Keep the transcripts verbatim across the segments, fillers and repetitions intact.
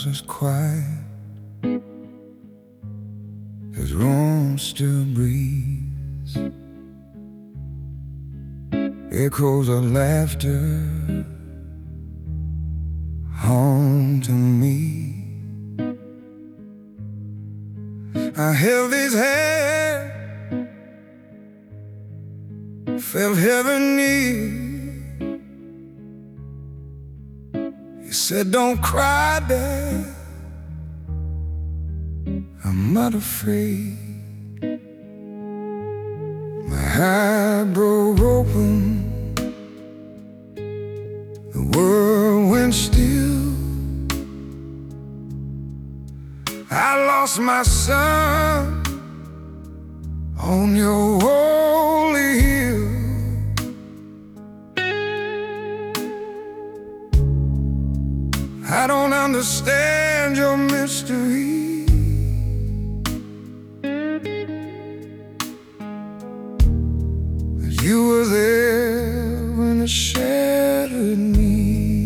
house is quiet, his room still breathes echoes of laughter haunting me. I held his hand, felt heaven near. He said, "Don't cry, Dad, I'm not afraid." My heart broke open, the world went still. I lost my son on your holy hill. I don't understand your mystery, but you were there when it shattered me.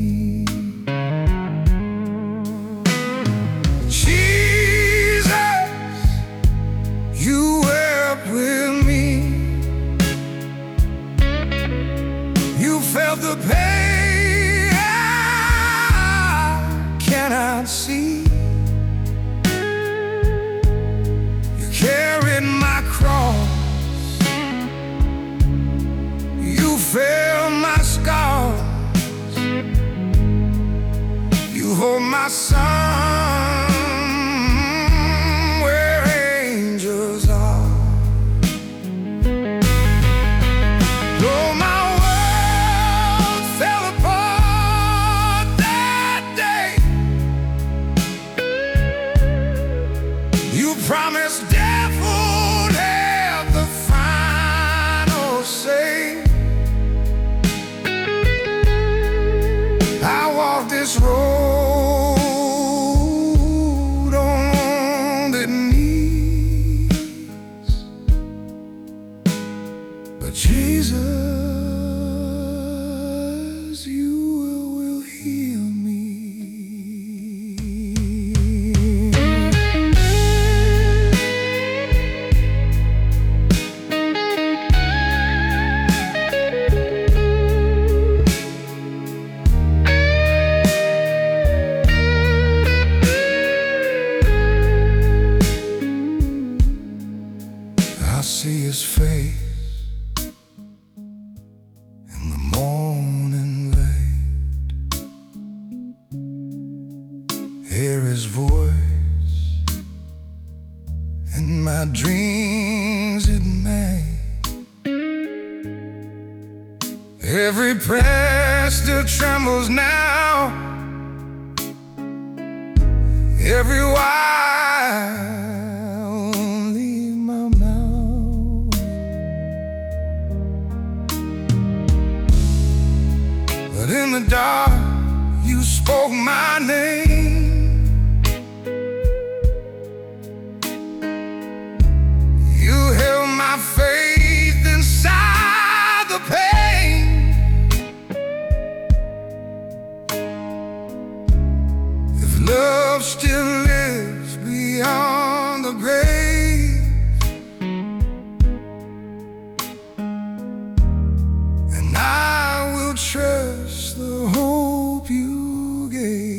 Jesus, you wept with me. You felt the pain I cannot see. You carried my cross, you felt my scars, you hold my son where angels are. Though my world fell apart that day, you promised death would have the final say. I walk this road on the knees, but Jesus, you will, will heal me. I see his face in the morning light, hear his voice in my dreams at night. Every prayer still trembles now, every why in the dark, you spoke my name. You held my faith inside the pain. If love still lives beyond the grave, and I will trust the hope you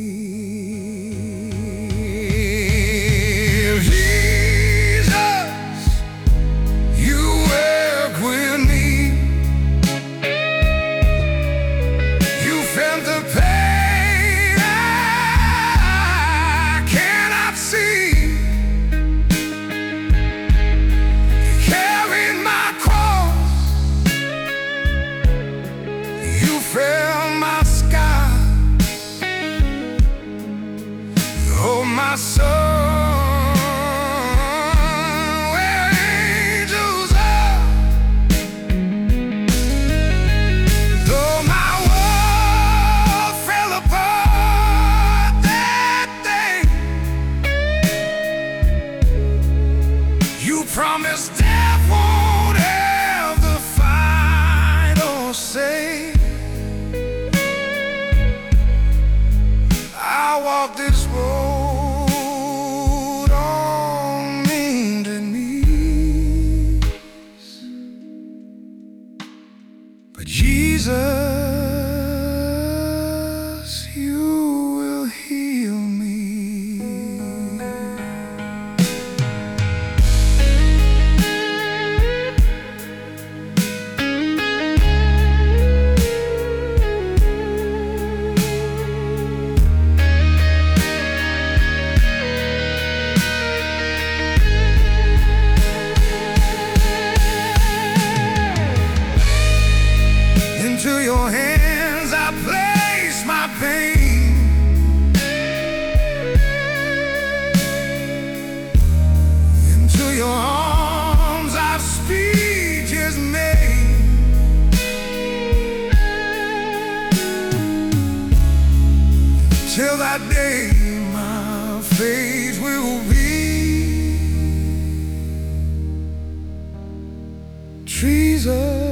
gave. Jesus, you work with me. You felt the pain I cannot see. You carried my cross, you felt my scars, oh my soul, where angels are. Though my world fell apart that day, you promised death won't have the final say. I walk this road my day, my fate will be trees of